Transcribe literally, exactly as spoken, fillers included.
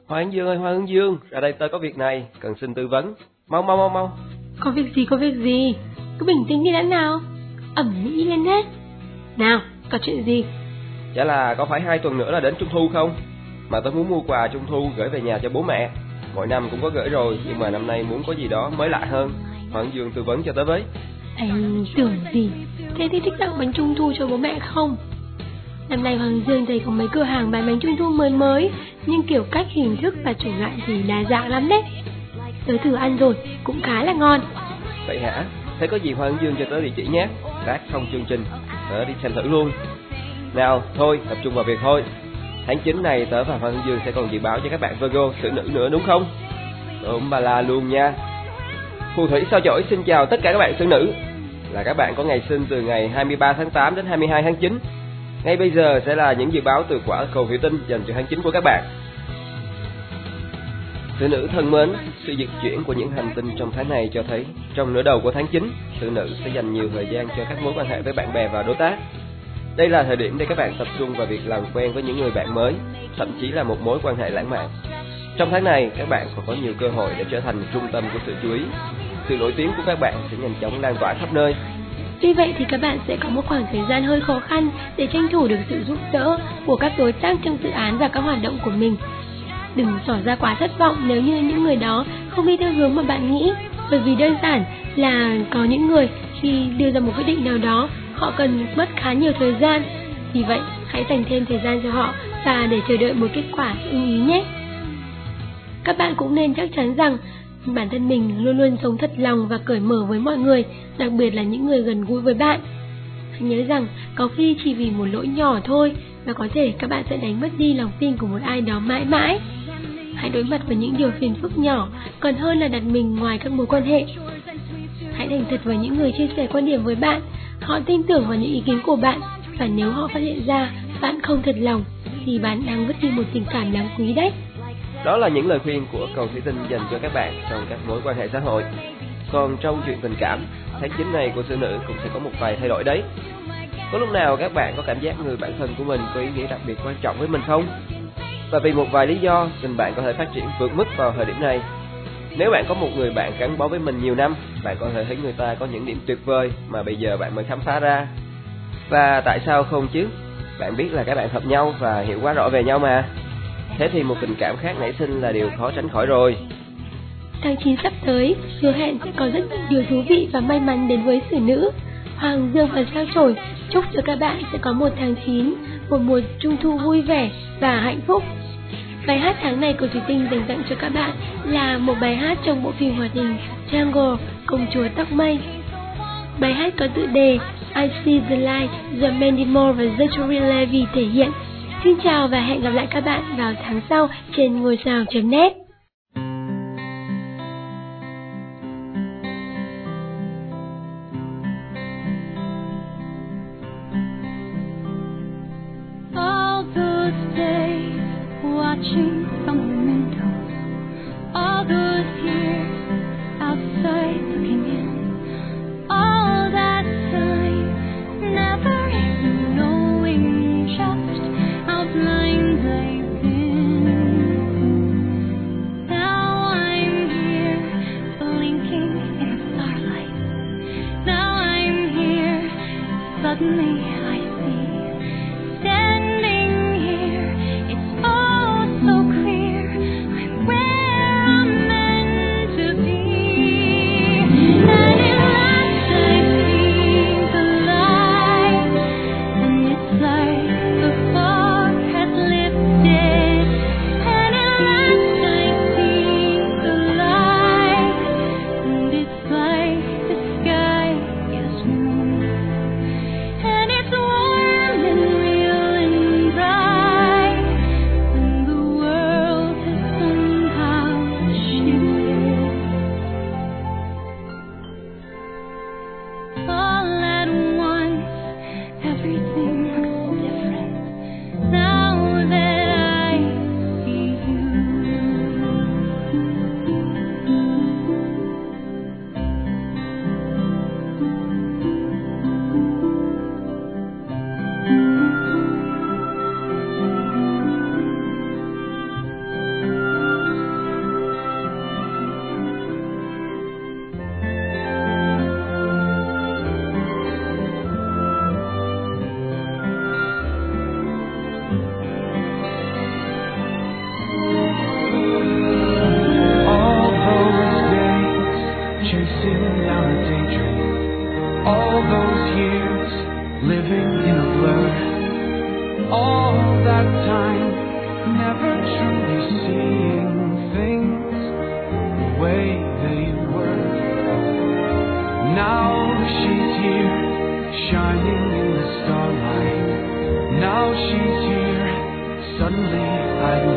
Hoa Hướng Dương ơi, Hoa Hướng Dương, ra đây tôi có việc này, cần xin tư vấn. Mau mau mau mau. Có việc gì, có việc gì? Cứ bình tĩnh đi đã nào. Ẩm mỹ lên hết. Nào, có chuyện gì? Chả là có phải hai tuần nữa là đến Trung Thu không? Mà tôi muốn mua quà Trung Thu gửi về nhà cho bố mẹ. Mỗi năm cũng có gửi rồi, nhưng mà năm nay muốn có gì đó mới lạ hơn. Hoa Hướng Dương tư vấn cho tới với. Anh tưởng gì? Thế thì thích tặng bánh Trung Thu cho bố mẹ không? Năm nay Hoàng Dương thấy có mấy cửa hàng bán bánh Trung Thu mới mới, nhưng kiểu cách, hình thức và chủng loại thì đa dạng lắm đấy. Tớ thử ăn rồi, cũng khá là ngon. Vậy hả? Thế có gì Hoa Hướng Dương cho tớ địa chỉ nhé. Lát xong chương trình, tớ đi xem thử luôn. Nào, thôi, tập trung vào việc thôi. Tháng chín này tớ và Hoa Hướng Dương sẽ còn dự báo cho các bạn Virgo xử nữ nữa đúng không? Đúng bà la luôn nha. Phù thủy sao chổi xin chào tất cả các bạn xử nữ. Là các bạn có ngày sinh từ ngày hai mươi ba tháng tám đến hai mươi hai tháng chín. Ngay bây giờ sẽ là những dự báo từ quả cầu thủy tinh dành cho tháng chín của các bạn. Xử nữ thân mến, sự dịch chuyển của những hành tinh trong tháng này cho thấy trong nửa đầu của tháng chín, xử nữ sẽ dành nhiều thời gian cho các mối quan hệ với bạn bè và đối tác. Đây là thời điểm để các bạn tập trung vào việc làm quen với những người bạn mới, thậm chí là một mối quan hệ lãng mạn. Trong tháng này, các bạn còn có nhiều cơ hội để trở thành trung tâm của sự chú ý. Sự nổi tiếng của các bạn sẽ nhanh chóng lan tỏa khắp nơi. Tuy vậy thì các bạn sẽ có một khoảng thời gian hơi khó khăn để tranh thủ được sự giúp đỡ của các đối tác trong dự án và các hoạt động của mình. Đừng tỏ ra quá thất vọng nếu như những người đó không đi theo hướng mà bạn nghĩ, bởi vì đơn giản là có những người khi đưa ra một quyết định nào đó, họ cần mất khá nhiều thời gian. Vì vậy, hãy dành thêm thời gian cho họ và để chờ đợi một kết quả ưng ý nhé. Các bạn cũng nên chắc chắn rằng bản thân mình luôn luôn sống thật lòng và cởi mở với mọi người, đặc biệt là những người gần gũi với bạn. Hãy nhớ rằng có khi chỉ vì một lỗi nhỏ thôi mà có thể các bạn sẽ đánh mất đi lòng tin của một ai đó mãi mãi. Hãy đối mặt với những điều phiền phức nhỏ còn hơn là đặt mình ngoài các mối quan hệ. Hãy thành thật với những người chia sẻ quan điểm với bạn. Họ tin tưởng vào những ý kiến của bạn, và nếu họ phát hiện ra bạn không thật lòng thì bạn đang vứt đi một tình cảm đáng quý đấy. Đó là những lời khuyên của cầu thủy tinh dành cho các bạn trong các mối quan hệ xã hội. Còn trong chuyện tình cảm, tháng chín này của xử nữ cũng sẽ có một vài thay đổi đấy. Có lúc nào các bạn có cảm giác người bạn thân của mình có ý nghĩa đặc biệt quan trọng với mình không? Và vì một vài lý do, tình bạn có thể phát triển vượt mức vào thời điểm này. Nếu bạn có một người bạn gắn bó với mình nhiều năm, bạn có thể thấy người ta có những điểm tuyệt vời mà bây giờ bạn mới khám phá ra. Và tại sao không chứ? Bạn biết là các bạn hợp nhau và hiểu quá rõ về nhau mà. Thế thì một tình cảm khác nảy sinh là điều khó tránh khỏi rồi. Tháng chín sắp tới, hứa hẹn sẽ có rất nhiều điều thú vị và may mắn đến với xử nữ. Hoàng Dương và sao chổi chúc cho các bạn sẽ có một tháng chín, một mùa trung thu vui vẻ và hạnh phúc. Bài hát tháng này của Thủy Tinh dành tặng cho các bạn là một bài hát trong bộ phim hoạt hình Jungle, Công chúa tóc mây. Bài hát có tựa đề I See the Light do Mandy Moore và Zachary Levi thể hiện. Xin chào và hẹn gặp lại các bạn vào tháng sau trên ngôi sao chấm net. All those days watching from the windows, all those years outside looking in, all that time never even knowing just how blind I've been. Now I'm here blinking in the starlight. Now I'm here, suddenly I see, standing here, it's all so crazy. never truly seeing things the way they were. Now she's here, shining in the starlight. Now she's here, suddenly I